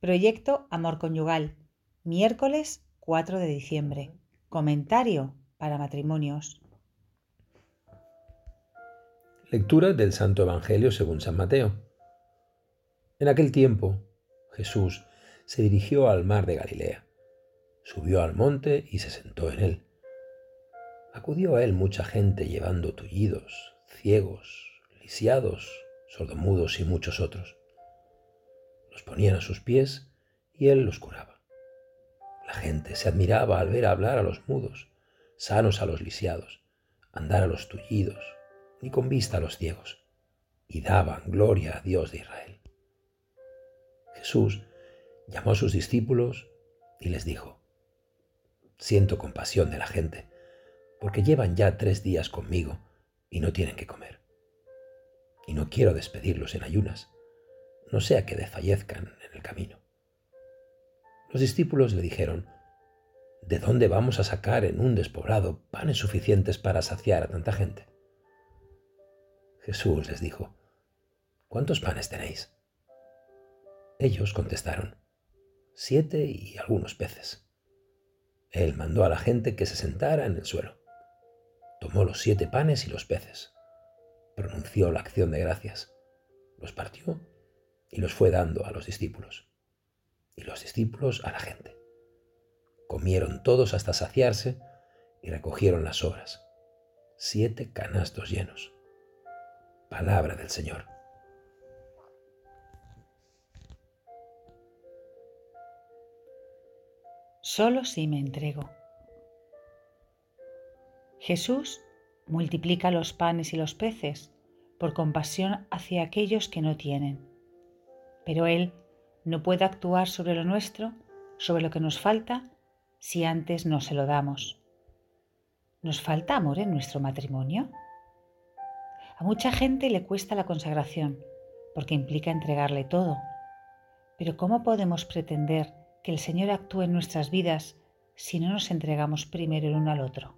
Proyecto Amor Conyugal, miércoles 4 de diciembre. Comentario para matrimonios. Lectura del Santo Evangelio según San Mateo. En aquel tiempo, Jesús se dirigió al mar de Galilea, subió al monte y se sentó en él. Acudió a él mucha gente llevando tullidos, ciegos, lisiados, sordomudos y muchos otros. Los ponían a sus pies y él los curaba. La gente se admiraba al ver hablar a los mudos, sanos a los lisiados, andar a los tullidos, ni con vista a los ciegos, y daban gloria a Dios de Israel. Jesús llamó a sus discípulos y les dijo: Siento compasión de la gente, porque llevan ya 3 días conmigo y no tienen que comer. Y no quiero despedirlos en ayunas, no sea que desfallezcan en el camino. Los discípulos le dijeron: ¿De dónde vamos a sacar en un despoblado panes suficientes para saciar a tanta gente? Jesús les dijo: ¿Cuántos panes tenéis? Ellos contestaron: 7 y algunos peces. Él mandó a la gente que se sentara en el suelo. Tomó los 7 panes y los peces, pronunció la acción de gracias, los partió y los fue dando a los discípulos, y los discípulos a la gente. Comieron todos hasta saciarse y recogieron las sobras, 7 canastos llenos. Palabra del Señor. Solo si me entrego. Jesús multiplica los panes y los peces por compasión hacia aquellos que no tienen. Pero Él no puede actuar sobre lo nuestro, sobre lo que nos falta, si antes no se lo damos. ¿Nos falta amor en nuestro matrimonio? A mucha gente le cuesta la consagración, porque implica entregarle todo. Pero ¿cómo podemos pretender que el Señor actúe en nuestras vidas si no nos entregamos primero el uno al otro?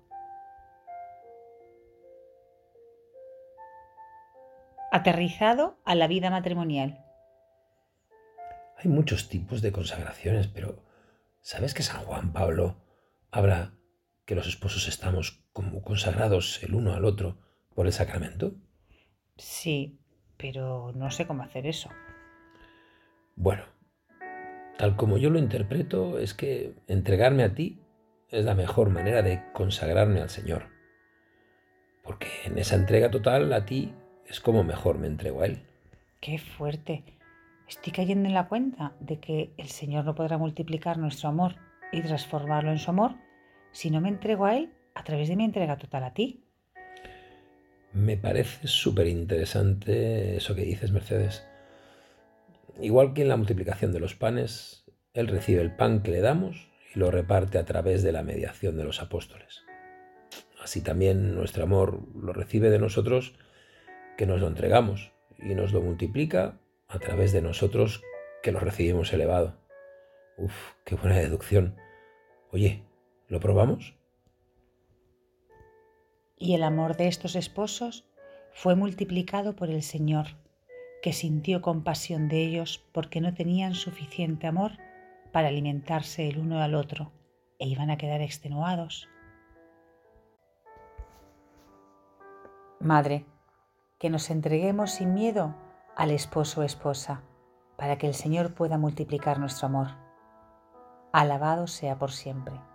Aterrizado a la vida matrimonial. Hay muchos tipos de consagraciones, pero ¿sabes que San Juan Pablo habla que los esposos estamos como consagrados el uno al otro por el sacramento? Sí, pero no sé cómo hacer eso. Bueno, tal como yo lo interpreto, es que entregarme a ti es la mejor manera de consagrarme al Señor, porque en esa entrega total a ti es como mejor me entrego a Él. ¡Qué fuerte! Estoy cayendo en la cuenta de que el Señor no podrá multiplicar nuestro amor y transformarlo en su amor si no me entrego a Él a través de mi entrega total a ti. Me parece súper interesante eso que dices, Mercedes. Igual que en la multiplicación de los panes, Él recibe el pan que le damos y lo reparte a través de la mediación de los apóstoles. Así también nuestro amor lo recibe de nosotros, que nos lo entregamos, y nos lo multiplica a través de nosotros, que lo recibimos elevado. Uf, qué buena deducción. Oye, ¿lo probamos? Y el amor de estos esposos fue multiplicado por el Señor, que sintió compasión de ellos porque no tenían suficiente amor para alimentarse el uno al otro e iban a quedar extenuados. Madre, que nos entreguemos sin miedo al esposo o esposa, para que el Señor pueda multiplicar nuestro amor. Alabado sea por siempre.